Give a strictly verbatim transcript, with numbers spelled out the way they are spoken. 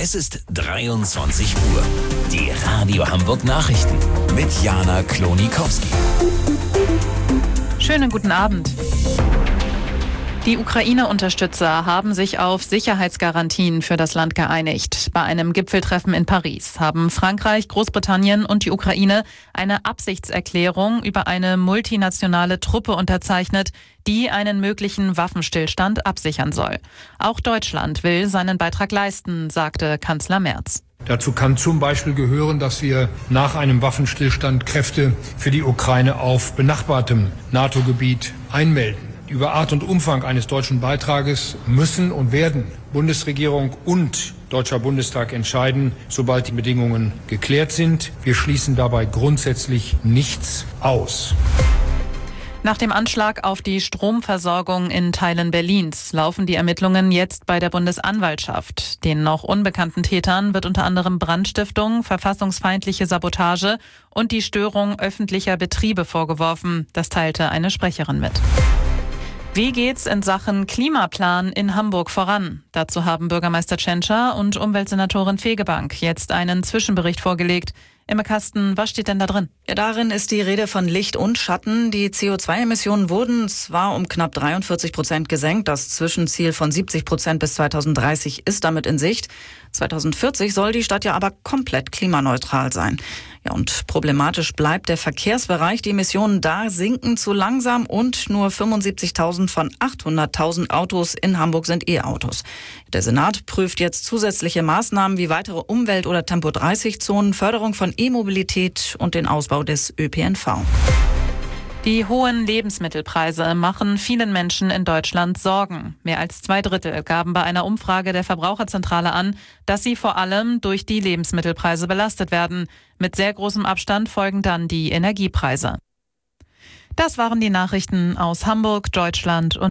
Es ist dreiundzwanzig Uhr. Die Radio Hamburg Nachrichten mit Jana Klonikowski. Schönen guten Abend. Die Ukraine-Unterstützer haben sich auf Sicherheitsgarantien für das Land geeinigt. Bei einem Gipfeltreffen in Paris haben Frankreich, Großbritannien und die Ukraine eine Absichtserklärung über eine multinationale Truppe unterzeichnet, die einen möglichen Waffenstillstand absichern soll. Auch Deutschland will seinen Beitrag leisten, sagte Kanzler Merz. Dazu kann zum Beispiel gehören, dass wir nach einem Waffenstillstand Kräfte für die Ukraine auf benachbartem NATO-Gebiet einmelden. Über Art und Umfang eines deutschen Beitrages müssen und werden Bundesregierung und Deutscher Bundestag entscheiden, sobald die Bedingungen geklärt sind. Wir schließen dabei grundsätzlich nichts aus. Nach dem Anschlag auf die Stromversorgung in Teilen Berlins laufen die Ermittlungen jetzt bei der Bundesanwaltschaft. Den noch unbekannten Tätern wird unter anderem Brandstiftung, verfassungsfeindliche Sabotage und die Störung öffentlicher Betriebe vorgeworfen. Das teilte eine Sprecherin mit. Wie geht's in Sachen Klimaplan in Hamburg voran? Dazu haben Bürgermeister Tschentscher und Umweltsenatorin Fegebank jetzt einen Zwischenbericht vorgelegt. Emma Kasten, was steht denn da drin? Ja, darin ist die Rede von Licht und Schatten. Die C O zwei Emissionen wurden zwar um knapp dreiundvierzig Prozent gesenkt. Das Zwischenziel von siebzig Prozent bis zweitausenddreißig ist damit in Sicht. zweitausendvierzig soll die Stadt ja aber komplett klimaneutral sein. Ja, und problematisch bleibt der Verkehrsbereich. Die Emissionen da sinken zu langsam und nur fünfundsiebzigtausend von achthunderttausend Autos in Hamburg sind E-Autos. Der Senat prüft jetzt zusätzliche Maßnahmen wie weitere Umwelt- oder Tempo dreißig Zonen, Förderung von E-Mobilität und den Ausbau des Ö P N V. Die hohen Lebensmittelpreise machen vielen Menschen in Deutschland Sorgen. Mehr als zwei Drittel gaben bei einer Umfrage der Verbraucherzentrale an, dass sie vor allem durch die Lebensmittelpreise belastet werden. Mit sehr großem Abstand folgen dann die Energiepreise. Das waren die Nachrichten aus Hamburg, Deutschland und